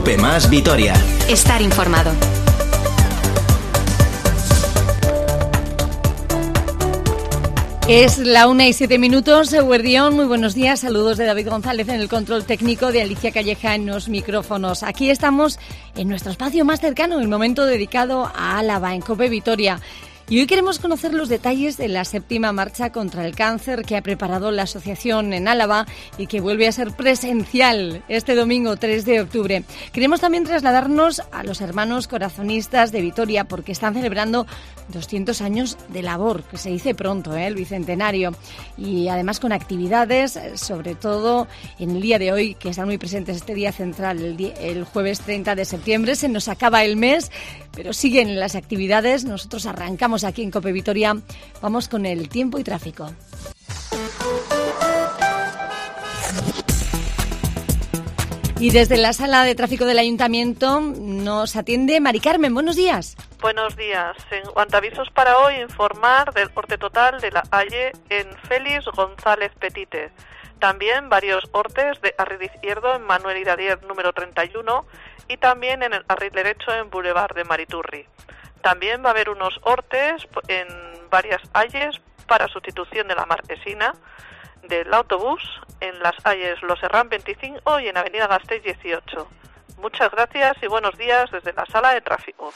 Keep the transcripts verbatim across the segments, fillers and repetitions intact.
Cope Más Vitoria. Estar informado. Es la una y siete minutos, Eguerdión, muy buenos días, saludos de David González en el control técnico, de Alicia Calleja en los micrófonos. Aquí estamos en nuestro espacio más cercano, el momento dedicado a Álava, en Cope Vitoria. Y hoy queremos conocer los detalles de la séptima marcha contra el cáncer que ha preparado la asociación en Álava y que vuelve a ser presencial este domingo tres de octubre. Queremos también trasladarnos a los hermanos corazonistas de Vitoria porque están celebrando doscientos años de labor, que se dice pronto, ¿eh? El bicentenario. Y además con actividades, sobre todo en el día de hoy, que están muy presentes este día central, el, día, el jueves treinta de septiembre. Se nos acaba el mes, pero siguen las actividades. Nosotros arrancamos aquí en Cope Vitoria. Vamos con el tiempo y tráfico. Y desde la sala de tráfico del Ayuntamiento nos atiende Mari Carmen. Buenos días. Buenos días. En cuanto a avisos para hoy, informar del corte total de la Halle en Félix González Petite. También varios cortes de carril izquierdo en Manuel Iradier número treinta y uno y también en el carril derecho en Boulevard de Mariturri. También va a haber unos cortes en varias calles para sustitución de la marquesina del autobús en las calles Los Herrán veinticinco y en Avenida Gasteiz dieciocho. Muchas gracias y buenos días desde la sala de tráfico.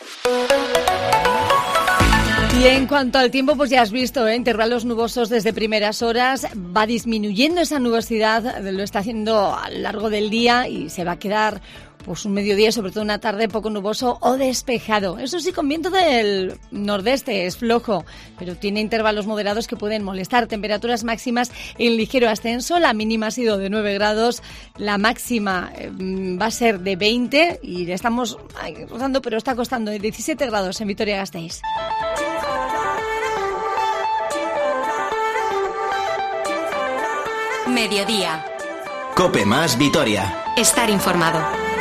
Y en cuanto al tiempo, pues ya has visto, ¿eh? Intervalos nubosos desde primeras horas, va disminuyendo esa nubosidad, lo está haciendo a lo largo del día y se va a quedar pues un mediodía, sobre todo una tarde poco nuboso o despejado. Eso sí, con viento del nordeste, es flojo, pero tiene intervalos moderados que pueden molestar. Temperaturas máximas en ligero ascenso, la mínima ha sido de nueve grados, la máxima eh, va a ser de veinte y le estamos ay, rozando, pero está costando de diecisiete grados en Vitoria-Gasteiz. Mediodía. Cope Más Vitoria. Estar informado.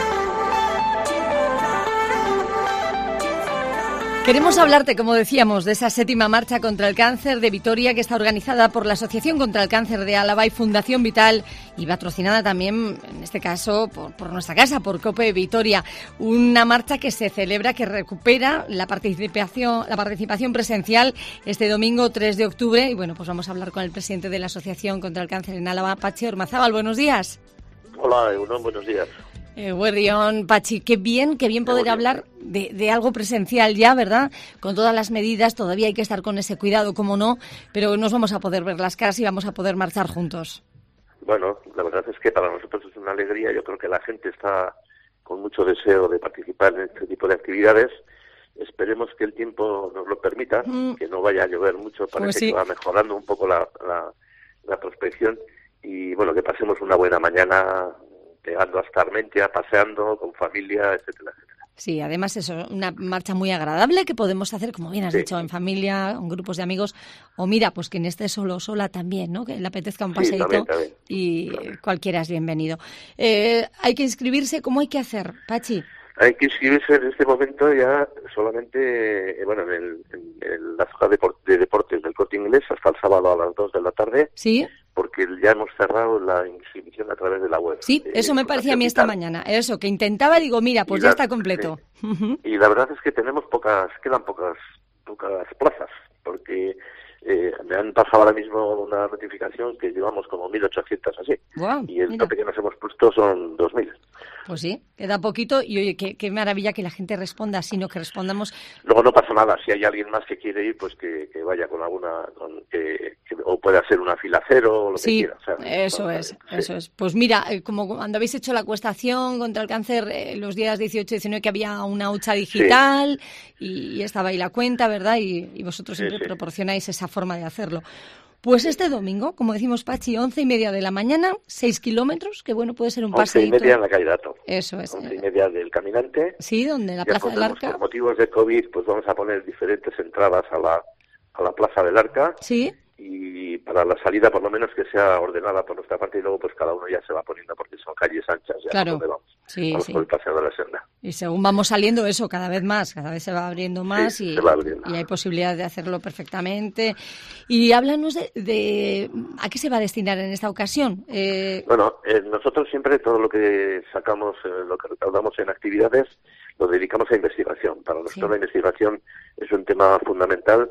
Queremos hablarte, como decíamos, de esa séptima marcha contra el cáncer de Vitoria que está organizada por la Asociación contra el Cáncer de Álava y Fundación Vital y patrocinada también, en este caso, por, por nuestra casa, por Cope Vitoria. Una marcha que se celebra, que recupera la participación, la participación presencial este domingo tres de octubre. Y bueno, pues vamos a hablar con el presidente de la Asociación contra el Cáncer en Álava, Patxi Ormazábal. Buenos días. Hola, Egunon, buenos días. Eh, Guardión, Pachi, qué bien, qué bien poder hablar de, de algo presencial ya, ¿verdad? Con todas las medidas, todavía hay que estar con ese cuidado, como no, pero nos vamos a poder ver las caras y vamos a poder marchar juntos. Bueno, la verdad es que para nosotros es una alegría. Yo creo que la gente está con mucho deseo de participar en este tipo de actividades. Esperemos que el tiempo nos lo permita, mm. que no vaya a llover mucho, parece pues sí. que va mejorando un poco la, la, la prospección y bueno, que pasemos una buena mañana llegando hasta Armentia, paseando con familia, etcétera, etcétera. Sí, además es una marcha muy agradable que podemos hacer, como bien has sí. dicho, en familia, con grupos de amigos, o mira, pues quien esté solo o sola también, ¿no? Que le apetezca un paseíto sí, también, también. y también. Cualquiera es bienvenido. Eh, hay que inscribirse, ¿cómo hay que hacer, Pachi? Hay que inscribirse en este momento ya solamente, eh, bueno, en, el, en, en la zona de, de deportes del Corte Inglés hasta el sábado a las dos de la tarde. Sí. Porque ya hemos cerrado la inscripción a través de la web. Sí, eso me parecía a mí esta mañana. Eso, que intentaba, digo, mira, pues ya está completo. Sí. Uh-huh. Y la verdad es que tenemos pocas, quedan pocas, pocas plazas, porque eh, me han pasado ahora mismo una notificación que llevamos como mil ochocientas así. Wow, y el mira. tope que nos hemos puesto son dos mil. Pues sí, queda poquito y oye, qué, qué maravilla que la gente responda, sino que respondamos. Luego no pasa nada, si hay alguien más que quiere ir, pues que, que vaya con alguna, con, que, que, o puede hacer una fila cero o lo sí, que quiera. O sea, eso no, es, sí. eso es. Pues mira, como cuando habéis hecho la acuestación contra el cáncer eh, los días dieciocho y diecinueve, que había una hucha digital sí. y, y estaba ahí la cuenta, ¿verdad? Y, y vosotros siempre sí, sí. proporcionáis esa forma de hacerlo. Pues este domingo, como decimos, Pachi, once y media de la mañana, seis kilómetros, que bueno, puede ser un paseíto. Once y media en la calle Dato. Eso es. Once y media del Caminante. Sí, donde la Plaza del Arca. Por motivos de COVID, pues vamos a poner diferentes entradas a la, a la Plaza del Arca. Sí. Y para la salida, por lo menos, que sea ordenada por nuestra parte y luego pues cada uno ya se va poniendo porque son calles anchas. Ya claro. Donde vamos. Sí, vamos sí. por el paseo de la senda. Y según vamos saliendo eso, cada vez más, cada vez se va abriendo más sí, y, se va abriendo. y hay posibilidad de hacerlo perfectamente. Y háblanos de, de a qué se va a destinar en esta ocasión. Eh... Bueno, eh, nosotros siempre todo lo que sacamos, eh, lo que recaudamos en actividades, lo dedicamos a investigación. Para nosotros sí. La investigación es un tema fundamental.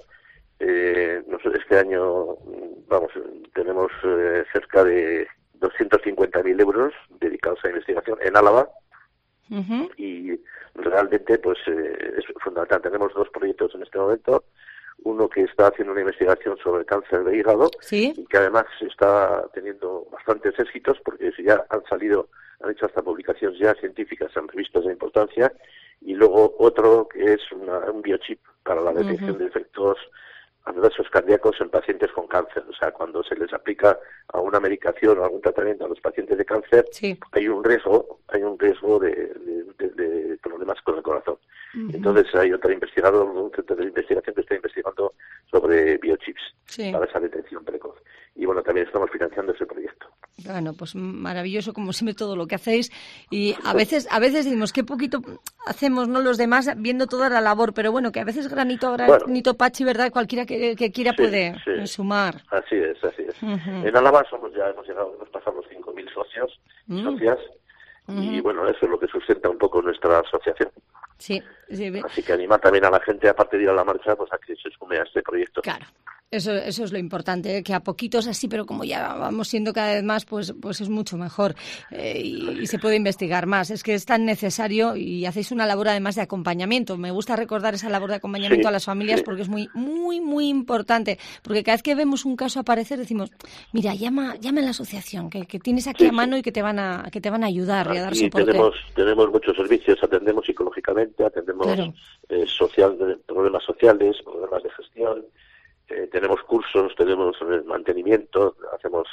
Eh, nosotros este año, vamos, tenemos eh, cerca de doscientos cincuenta mil euros dedicados a investigación en Álava. Uh-huh. Y realmente pues eh, es fundamental. Tenemos dos proyectos en este momento, uno que está haciendo una investigación sobre cáncer de hígado, ¿sí? Y que además está teniendo bastantes éxitos porque ya han salido, han hecho hasta publicaciones ya científicas en revistas de importancia, y luego otro que es una, un biochip para la detección uh-huh. de efectos adversos cardíacos en pacientes con cáncer. O sea, cuando se les aplica a una medicación o algún tratamiento a los pacientes de cáncer, sí. hay un riesgo, hay un riesgo de, de, de, de problemas con el corazón. Uh-huh. Entonces hay otro investigador, un centro de investigación que está investigando sobre biochips sí. para esa detección precoz. Y bueno, también estamos financiando ese proyecto. Bueno, pues maravilloso como siempre todo lo que hacéis, y a veces a veces decimos qué poquito hacemos, ¿no?, los demás viendo toda la labor, pero bueno, que a veces granito a granito, bueno, Pachi, ¿verdad? Cualquiera que, que quiera sí, puede sí. sumar. Así es, así es. Uh-huh. En Álava somos ya hemos llegado, hemos pasado los cinco mil socios, uh-huh. socias, uh-huh. y bueno, eso es lo que sustenta un poco nuestra asociación. Sí, sí. Así que animar también a la gente, aparte de ir a la marcha, pues a que se sume a este proyecto. Claro. Eso, eso es lo importante, ¿eh? Que a poquitos así, pero como ya vamos siendo cada vez más, pues, pues es mucho mejor, eh, y, y se puede investigar más. Es que es tan necesario y hacéis una labor además de acompañamiento. Me gusta recordar esa labor de acompañamiento sí, a las familias sí. porque es muy, muy, muy importante. Porque cada vez que vemos un caso aparecer decimos, mira, llama, llama a la asociación, que, que tienes aquí sí, a mano sí. y que te van a, que te van a ayudar aquí y a dar soporte. Tenemos, tenemos muchos servicios, atendemos psicológicamente, atendemos claro. eh, social, problemas sociales, problemas de gestión. Eh, tenemos cursos, tenemos eh, mantenimiento, hacemos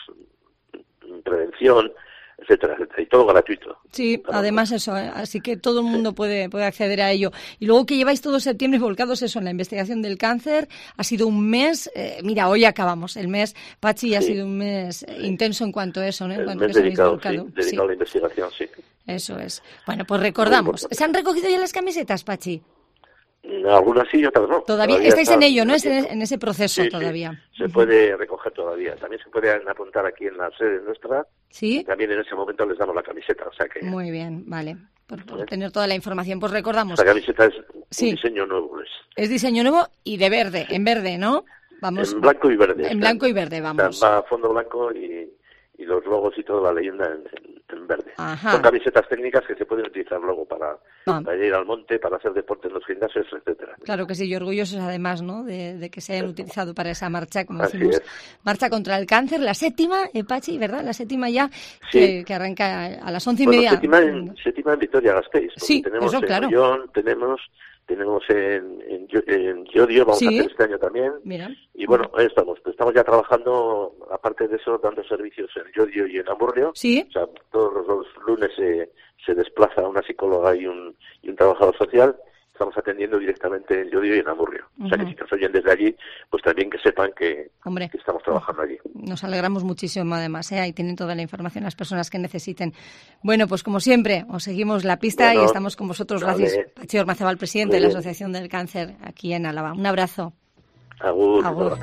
prevención, etcétera, etcétera, y todo gratuito. Sí, además eso, ¿eh? Así que todo el mundo sí. puede, puede acceder a ello. Y luego que lleváis todo septiembre volcados eso en la investigación del cáncer, ha sido un mes, eh, mira, hoy acabamos el mes, Pachi, sí. ha sido un mes sí. intenso en cuanto a eso, ¿no? En el cuanto mes a dedicado, volcado. Sí, dedicado sí. a la investigación, sí. Eso es. Bueno, pues recordamos. ¿Se han recogido ya las camisetas, Pachi? Algunas sí y otras no. Todavía, todavía estáis en ello, ¿no? Es en, en ese proceso sí, todavía. Sí. Se uh-huh. puede recoger todavía. También se puede apuntar aquí en la sede nuestra. Sí. También en ese momento les damos la camiseta, o sea que. Muy bien, vale. Por, por tener toda la información, pues recordamos. La camiseta es sí. un diseño nuevo. Es. es diseño nuevo y de verde, en verde, ¿no? Vamos. En blanco y verde. En blanco y verde, vamos. Va a fondo blanco y, y los logos y toda la leyenda en, en, en verde. Ajá. Son camisetas técnicas que se pueden utilizar luego para, ah. para ir al monte, para hacer deporte en los gimnasios, etcétera. Claro que sí, y orgullosos además, ¿no?, de, de que se hayan utilizado para esa marcha, como Así decimos, es. marcha contra el cáncer, la séptima, eh, Pachi, ¿verdad? La séptima ya, sí. que, que arranca a las once y bueno, media. Séptima en, séptima en Vitoria-Gasteiz. Sí, tenemos eso, en claro. Ollón, tenemos... Tenemos en, en, en Llodio, vamos sí. a hacer este año también. Mira. Y bueno, ahí estamos. Estamos ya trabajando, aparte de eso, dando servicios en Llodio y en Amurrio. Sí. O sea, todos los lunes se, se desplaza una psicóloga y un, y un trabajador social. Estamos atendiendo directamente en Llodio y en Amurrio. Uh-huh. O sea, que si nos oyen desde allí, pues también que sepan que, Hombre, que estamos trabajando allí. Nos alegramos muchísimo, además, ¿eh? Ahí tienen toda la información las personas que necesiten. Bueno, pues como siempre, os seguimos la pista bueno, y estamos con vosotros. Vale. Gracias, Pachi Ormazabal, presidente de la Asociación del Cáncer aquí en Álava. Un abrazo. Agur. Agur.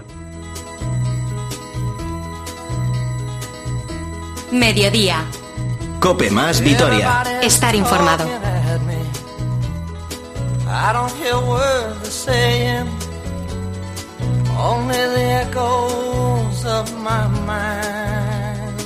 Mediodía. Cope más Vitoria. Estar informado. I don't hear words they're saying, only the echoes of my mind.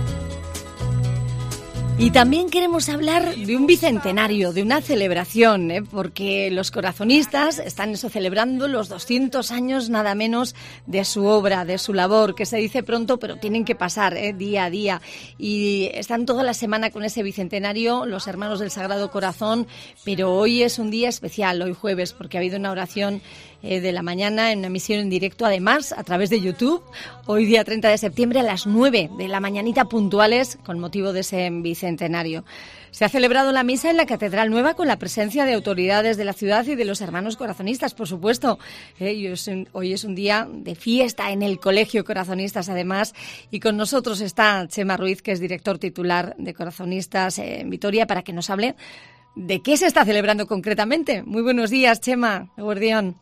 Y también queremos hablar de un bicentenario, de una celebración, ¿eh? Porque los corazonistas están eso, celebrando los doscientos años nada menos de su obra, de su labor, que se dice pronto, pero tienen que pasar ¿eh? día a día. Y están toda la semana con ese bicentenario, los hermanos del Sagrado Corazón, pero hoy es un día especial, hoy jueves, porque ha habido una oración eh, de la mañana en una emisión en directo, además, a través de YouTube, hoy día treinta de septiembre a las nueve de la mañanita puntuales, con motivo de ese bicentenario. bicentenario. Se ha celebrado la misa en la Catedral Nueva con la presencia de autoridades de la ciudad y de los hermanos corazonistas, por supuesto. Eh, hoy es un día de fiesta en el Colegio Corazonistas, además, y con nosotros está Chema Ruiz, que es director titular de Corazonistas en Vitoria, para que nos hable de qué se está celebrando concretamente. Muy buenos días, Chema Eguerdión.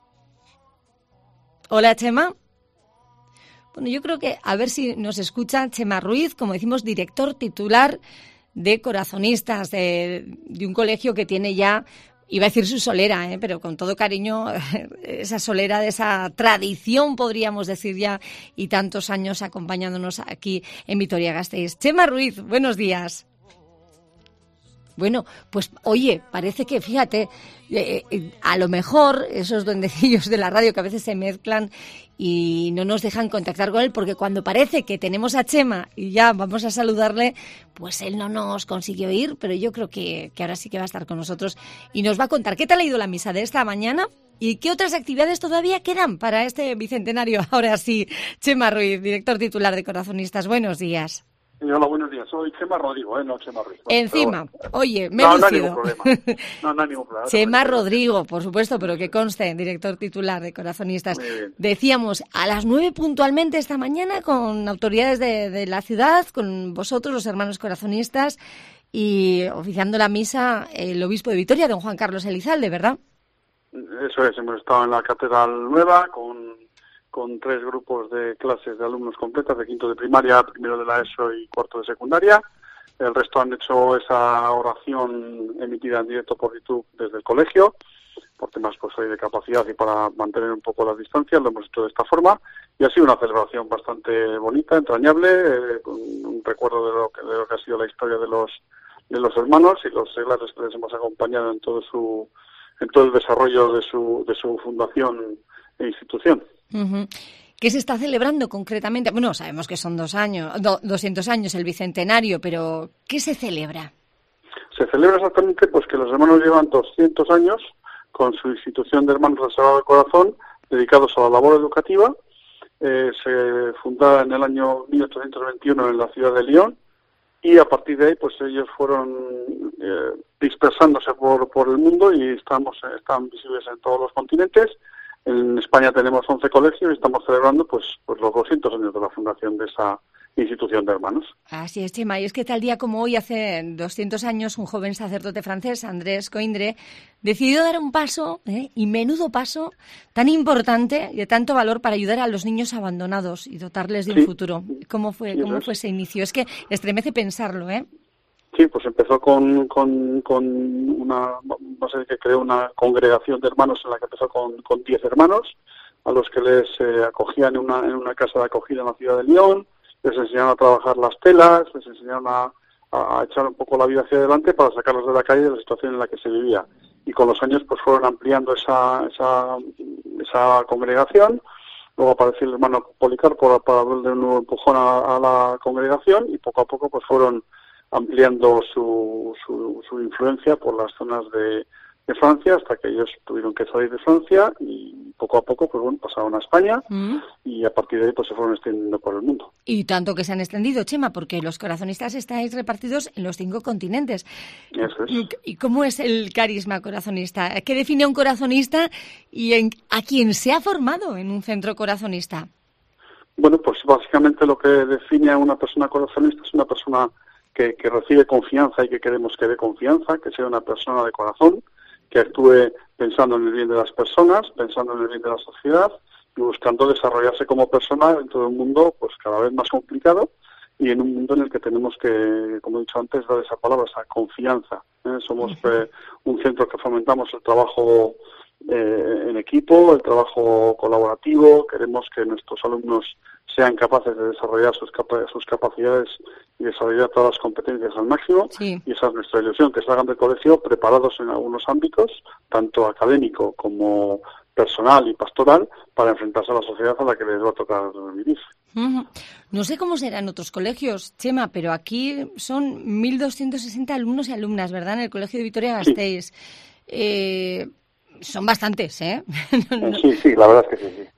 Hola, Chema. Bueno, yo creo que a ver si nos escucha Chema Ruiz, como decimos, director titular de Corazonistas, de, de un colegio que tiene ya, iba a decir su solera, ¿eh? pero con todo cariño, esa solera de esa tradición, podríamos decir ya, y tantos años acompañándonos aquí en Vitoria-Gasteiz. Chema Ruiz, buenos días. Bueno, pues oye, parece que, fíjate, eh, eh, a lo mejor esos duendecillos de la radio que a veces se mezclan y no nos dejan contactar con él, porque cuando parece que tenemos a Chema y ya vamos a saludarle, pues él no nos consiguió ir, pero yo creo que, que ahora sí que va a estar con nosotros y nos va a contar qué tal ha ido la misa de esta mañana y qué otras actividades todavía quedan para este bicentenario. Ahora sí, Chema Ruiz, director titular de Corazonistas, buenos días. Hola, buenos días. Soy Chema Rodrigo, ¿eh? No Chema Ruiz. Bueno, Encima, pero... oye, me he no, lucido. No hay ningún problema. No, no hay ningún problema. Chema Rodrigo, por supuesto, pero que conste, director titular de Corazonistas. Decíamos, a las nueve puntualmente esta mañana con autoridades de, de la ciudad, con vosotros, los hermanos corazonistas, y oficiando la misa el obispo de Vitoria, don Juan Carlos Elizalde, ¿verdad? Eso es, hemos estado en la Catedral Nueva con... con tres grupos de clases de alumnos completas, de quinto de primaria, primero de la ESO y cuarto de secundaria. El resto han hecho esa oración emitida en directo por YouTube desde el colegio, por temas pues de capacidad y para mantener un poco las distancias, lo hemos hecho de esta forma. Y ha sido una celebración bastante bonita, entrañable, eh, un recuerdo de lo, que, de lo que ha sido la historia de los de los hermanos y los seglares que les hemos acompañado en todo su en todo el desarrollo de su de su fundación e institución. Uh-huh. ¿Qué se está celebrando concretamente? Bueno, sabemos que son dos años, do, doscientos años el bicentenario, pero ¿qué se celebra? Se celebra exactamente pues que los hermanos llevan doscientos años con su institución de Hermanos del Sagrado Corazón dedicados a la labor educativa. Eh, se fundada en el año mil ochocientos veintiuno en la ciudad de Lyon y a partir de ahí pues ellos fueron eh, dispersándose por, por el mundo y estamos están visibles en todos los continentes. En España tenemos once colegios y estamos celebrando pues, pues los doscientos años de la fundación de esa institución de hermanos. Así es, Chema. Y es que tal día como hoy, hace doscientos años, un joven sacerdote francés, Andrés Coindre, decidió dar un paso, ¿eh? y menudo paso, tan importante y de tanto valor para ayudar a los niños abandonados y dotarles de un sí. futuro. ¿Cómo fue, sí, cómo es. fue ese inicio? Es que estremece pensarlo, ¿eh? Sí, pues empezó con, con, con una, no sé, que creó una congregación de hermanos en la que empezó con, con diez hermanos, a los que les eh, acogían en una, en una casa de acogida en la ciudad de Lyon, les enseñaron a trabajar las telas, les enseñaron a, a echar un poco la vida hacia adelante para sacarlos de la calle de la situación en la que se vivía. Y con los años pues fueron ampliando esa, esa, esa congregación. Luego apareció el hermano Policarpo para darle un nuevo empujón a, a la congregación y poco a poco pues fueron ampliando su, su, su influencia por las zonas de, de Francia hasta que ellos tuvieron que salir de Francia y poco a poco pues bueno, pasaron a España mm. y a partir de ahí pues se fueron extendiendo por el mundo. Y tanto que se han extendido, Chema, porque los corazonistas estáis repartidos en los cinco continentes. Eso es. ¿Y cómo es el carisma corazonista? ¿Qué define un corazonista y en, a quién se ha formado en un centro corazonista? Bueno, pues básicamente lo que define a una persona corazonista es una persona Que, que recibe confianza y que queremos que dé confianza, que sea una persona de corazón, que actúe pensando en el bien de las personas, pensando en el bien de la sociedad y buscando desarrollarse como persona en todo un mundo pues cada vez más complicado y en un mundo en el que tenemos que, como he dicho antes, dar esa palabra, esa confianza. ¿eh? Somos eh, un centro que fomentamos el trabajo eh, en equipo, el trabajo colaborativo, queremos que nuestros alumnos sean capaces de desarrollar sus, capa- sus capacidades y desarrollar todas las competencias al máximo. Sí. Y esa es nuestra ilusión, que salgan del colegio preparados en algunos ámbitos, tanto académico como personal y pastoral, para enfrentarse a la sociedad a la que les va a tocar vivir. Uh-huh. No sé cómo será en otros colegios, Chema, pero aquí son mil doscientos sesenta alumnos y alumnas, ¿verdad?, en el Colegio de Vitoria-Gasteiz. Sí. Eh, son bastantes, ¿eh? no, sí, sí, la verdad es que sí. sí.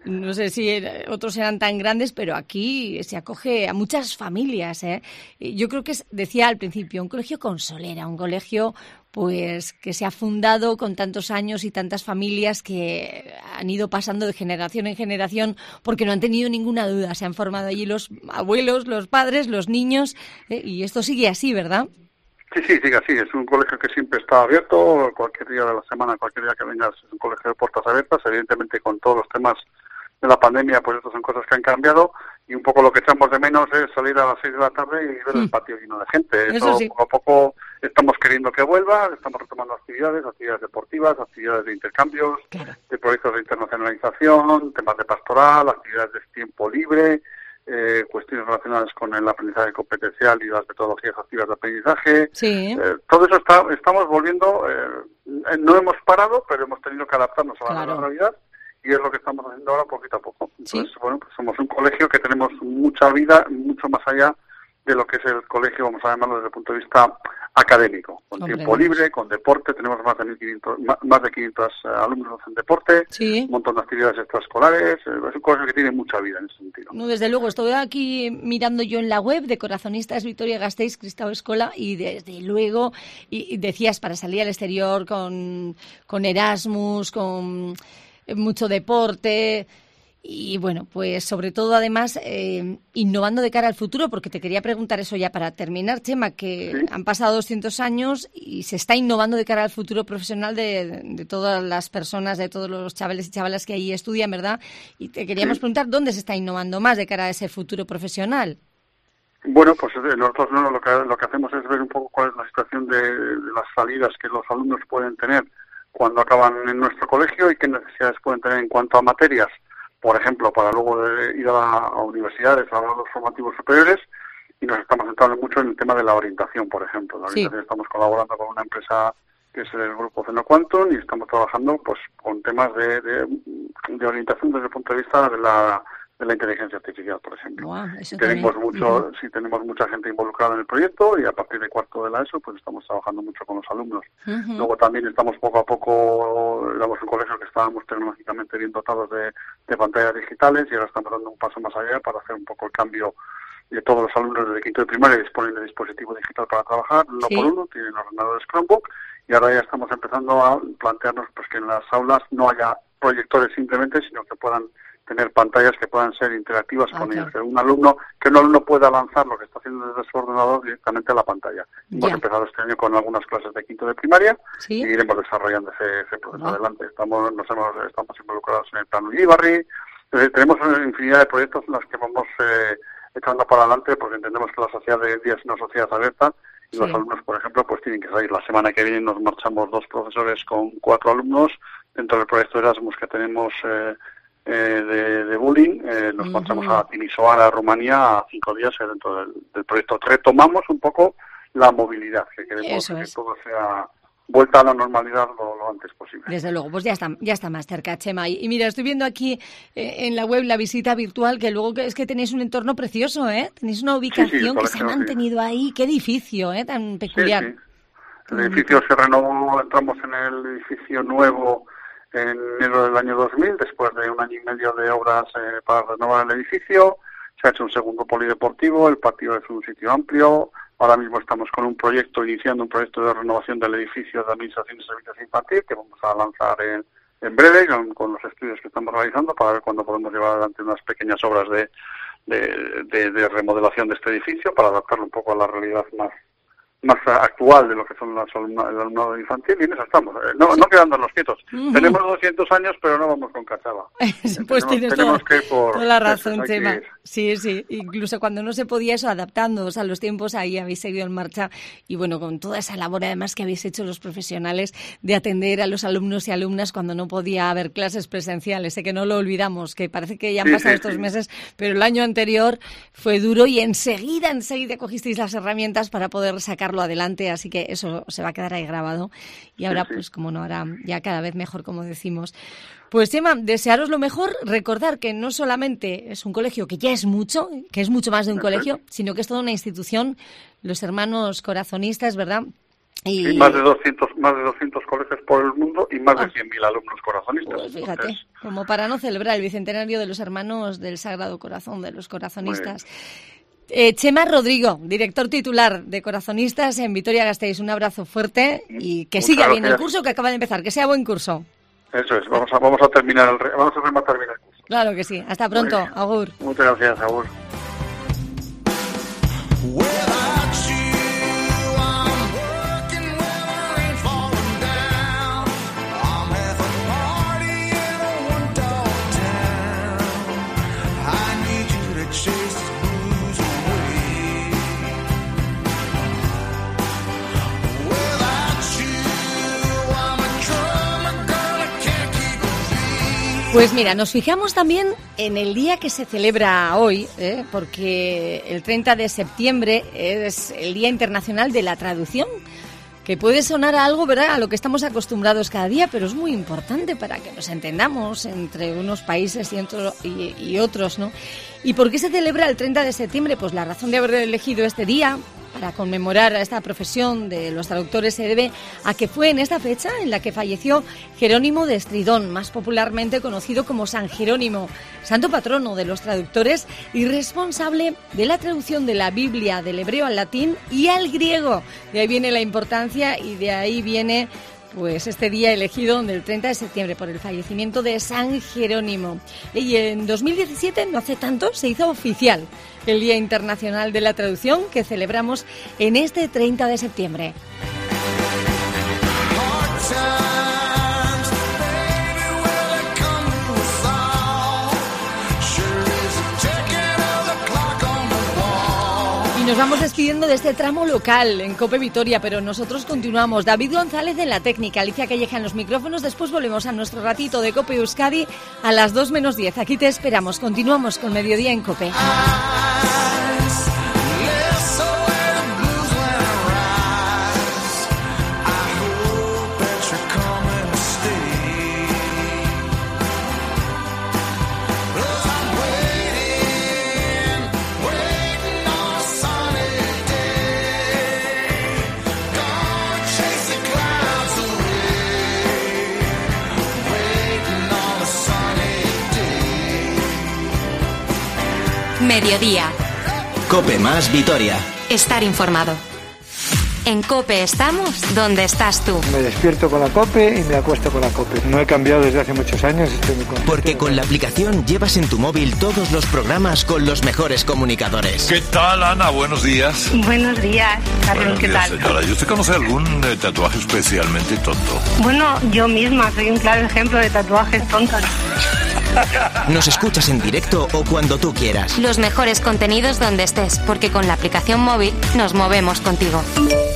No sé si otros eran tan grandes, pero aquí se acoge a muchas familias, ¿eh? Yo creo que es, decía al principio, un colegio con solera, un colegio pues que se ha fundado con tantos años y tantas familias que han ido pasando de generación en generación porque no han tenido ninguna duda. Se han formado allí los abuelos, los padres, los niños, ¿eh? Y esto sigue así, ¿verdad? Sí, sí, sigue así. Es un colegio que siempre está abierto, cualquier día de la semana, cualquier día que vengas, es un colegio de puertas abiertas, evidentemente con todos los temas de la pandemia, pues estas son cosas que han cambiado y un poco lo que echamos de menos es salir a las seis de la tarde y ver el patio lleno de gente. Eso, Eso sí. Poco a poco estamos queriendo que vuelva, estamos retomando actividades, actividades deportivas, actividades de intercambios, claro. de proyectos de internacionalización, temas de pastoral, actividades de tiempo libre, eh, cuestiones relacionadas con el aprendizaje competencial y las metodologías activas de aprendizaje. Sí. Eh, todo eso está, estamos volviendo, eh, no hemos parado, pero hemos tenido que adaptarnos a la claro. nueva realidad. Y es lo que estamos haciendo ahora poquito a poco. Entonces, ¿sí? bueno, pues somos un colegio que tenemos mucha vida, mucho más allá de lo que es el colegio, vamos a llamarlo desde el punto de vista académico. Con Hombre, tiempo libre, con deporte, tenemos más de mil quinientos, más de quinientos uh, alumnos en deporte, ¿sí? un montón de actividades extraescolares, es un colegio que tiene mucha vida en ese sentido. No, desde luego, estoy aquí mirando yo en la web de Corazonistas Vitoria-Gasteiz, Kristau Eskola, y desde luego, y, y decías, para salir al exterior con, con Erasmus, con mucho deporte y bueno, pues sobre todo además eh, innovando de cara al futuro, porque te quería preguntar eso ya para terminar, Chema, que ¿sí? han pasado doscientos años y se está innovando de cara al futuro profesional de, de todas las personas, de todos los chavales y chavalas que ahí estudian, ¿verdad? Y te queríamos sí. preguntar dónde se está innovando más de cara a ese futuro profesional. Bueno, pues nosotros no, lo que lo que hacemos es ver un poco cuál es la situación de, de las salidas que los alumnos pueden tener cuando acaban en nuestro colegio y qué necesidades pueden tener en cuanto a materias, por ejemplo, para luego de ir a, la, a universidades, a grados formativos superiores, y nos estamos centrando mucho en el tema de la orientación, por ejemplo. La orientación sí. Estamos colaborando con una empresa que es el grupo Cenoquantum y estamos trabajando pues con temas de, de, de orientación desde el punto de vista de la de la inteligencia artificial, por ejemplo. Wow, eso tenemos también. mucho, uh-huh. sí tenemos mucha gente involucrada en el proyecto y a partir de cuarto de la ESO pues estamos trabajando mucho con los alumnos. Uh-huh. Luego también estamos poco a poco, éramos un colegio que estábamos tecnológicamente bien dotados de, de pantallas digitales y ahora estamos dando un paso más allá para hacer un poco el cambio de todos los alumnos desde quinto de primaria disponen de dispositivo digital para trabajar, uno ¿Sí? por uno, tienen ordenadores Chromebook y ahora ya estamos empezando a plantearnos pues que en las aulas no haya proyectores simplemente, sino que puedan tener pantallas que puedan ser interactivas ah, con claro. ellos. Que un alumno que un alumno pueda lanzar lo que está haciendo desde su ordenador directamente a la pantalla. Ya. Hemos empezado este año con algunas clases de quinto de primaria ¿Sí? y iremos desarrollando ese, ese proceso ah. adelante. Estamos nos hemos, estamos involucrados en el plan Ulibarri. Eh, tenemos una infinidad de proyectos en los que vamos eh, echando para adelante porque entendemos que la sociedad de hoy en día es una sociedad abierta y sí. los alumnos, por ejemplo, pues tienen que salir. La semana que viene nos marchamos dos profesores con cuatro alumnos dentro del proyecto Erasmus que tenemos eh, Eh, de, de bullying, eh, nos uh-huh. marchamos a Timisoara, Rumanía, a cinco días eh, dentro del, del proyecto. Retomamos un poco la movilidad, que queremos Eso que es. todo sea vuelta a la normalidad lo, lo antes posible. Desde luego, pues ya está, ya está más cerca, Chema. Y, y mira, estoy viendo aquí eh, en la web la visita virtual, que luego que es que tenéis un entorno precioso, ¿eh? Tenéis una ubicación sí, sí, que se ha mantenido sí. ahí. Qué edificio, ¿eh? Tan peculiar. Sí, sí. El edificio se renovó, entramos en el edificio nuevo en enero del año dos mil, después de un año y medio de obras eh, para renovar el edificio. Se ha hecho un segundo polideportivo, el patio es un sitio amplio. Ahora mismo estamos con un proyecto, iniciando un proyecto de renovación del edificio de Administración y Servicios Infantil, que vamos a lanzar en, en breve, con, con los estudios que estamos realizando, para ver cuándo podemos llevar adelante unas pequeñas obras de, de, de, de remodelación de este edificio, para adaptarlo un poco a la realidad más más actual de lo que son las alumna, el alumnado infantil, y en eso estamos, eh, no, no quedándonos quietos. Uh-huh. Tenemos doscientos años, pero no vamos con cachava. Pues tenemos, tienes toda, que ir por, toda la razón, Chema. Sí, sí, incluso cuando no se podía eso, adaptándoos a los tiempos, ahí habéis seguido en marcha, y bueno, con toda esa labor además que habéis hecho los profesionales de atender a los alumnos y alumnas cuando no podía haber clases presenciales. Sé que no lo olvidamos, que parece que ya han sí, pasado sí, estos sí. meses, pero el año anterior fue duro y enseguida, enseguida cogisteis las herramientas para poder sacarlo adelante, así que eso se va a quedar ahí grabado y ahora, sí, sí. pues como no, ahora ya cada vez mejor, como decimos. Pues Chema, desearos lo mejor, recordar que no solamente es un colegio, que ya es mucho, que es mucho más de un colegio, sino que es toda una institución, los hermanos corazonistas, ¿verdad?, Y, y más de doscientos más de doscientos colegios por el mundo y más ah, de cien mil alumnos corazonistas. Pues fíjate, Entonces, como para no celebrar el bicentenario de los hermanos del Sagrado Corazón, de los corazonistas. Eh, Chema Rodrigo, director titular de Corazonistas en Vitoria-Gasteiz, un abrazo fuerte y que Muchas siga bien el gracias. curso que acaba de empezar, que sea buen curso. Eso es, vamos a, vamos a terminar el, re- vamos a rematar bien el curso. Claro que sí. Hasta pronto, Muy bien. agur. Muchas gracias, Agur. Without you, I'm working when I ain't falling down. I'm half a party in a one-dog town. I need you to chase the blues away. Without you, I'm a drummer girl, I can't keep a beat. Pues mira, nos fijamos también en el día que se celebra hoy, ¿eh? Porque el treinta de septiembre es el Día Internacional de la Traducción, que puede sonar a algo, ¿verdad?, a lo que estamos acostumbrados cada día, pero es muy importante para que nos entendamos entre unos países y, otro, y, y otros, ¿no? ¿Y por qué se celebra el treinta de septiembre? Pues la razón de haber elegido este día para conmemorar a esta profesión de los traductores se debe a que fue en esta fecha en la que falleció Jerónimo de Estridón, más popularmente conocido como San Jerónimo, santo patrono de los traductores y responsable de la traducción de la Biblia del hebreo al latín y al griego. De ahí viene la importancia y de ahí viene pues este día elegido del treinta de septiembre por el fallecimiento de San Jerónimo. Y en dos mil diecisiete, no hace tanto, se hizo oficial el Día Internacional de la Traducción que celebramos en este treinta de septiembre. Times, baby, will it come to us all? Sure is a ticking of the clock on the wall. Y nos vamos despidiendo de este tramo local en COPE Vitoria, pero nosotros continuamos. David González en la técnica, Alicia Calleja en los micrófonos. Después volvemos a nuestro ratito de COPE Euskadi a las dos menos diez. Aquí te esperamos. Continuamos con Mediodía en COPE. Eyes, lips away the blues when I rise. I hope that you're coming to stay. 'Cause I'm waiting, waiting on a sunny day. Gonna chase the clouds away. Waiting on a sunny day. Mediodía. Cope más Vitoria. Estar informado. En COPE estamos donde estás tú. Me despierto con la COPE y me acuesto con la COPE. No he cambiado desde hace muchos años. Estoy muy contento. Porque con la aplicación llevas en tu móvil todos los programas con los mejores comunicadores. ¿Qué tal, Ana? Buenos días. Buenos días, Carlos, Buenos ¿qué días, tal? señora. ¿Y usted conoce algún eh, tatuaje especialmente tonto? Bueno, yo misma soy un claro ejemplo de tatuajes tontos. Nos escuchas en directo o cuando tú quieras. Los mejores contenidos donde estés, porque con la aplicación móvil nos movemos contigo.